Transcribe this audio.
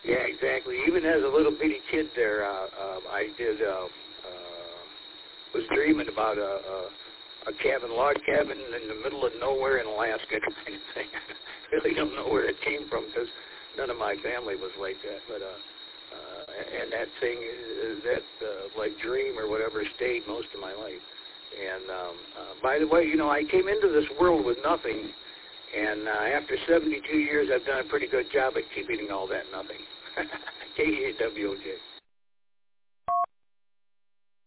Yeah, exactly. Even as a little bitty kid there, I was dreaming about a cabin, log cabin in the middle of nowhere in Alaska kind of thing. I really don't know where it came from because none of my family was like that. But and that thing, like dream or whatever, stayed most of my life. And by the way, I came into this world with nothing, and after 72 years, I've done a pretty good job at keeping all that nothing. KWOJ.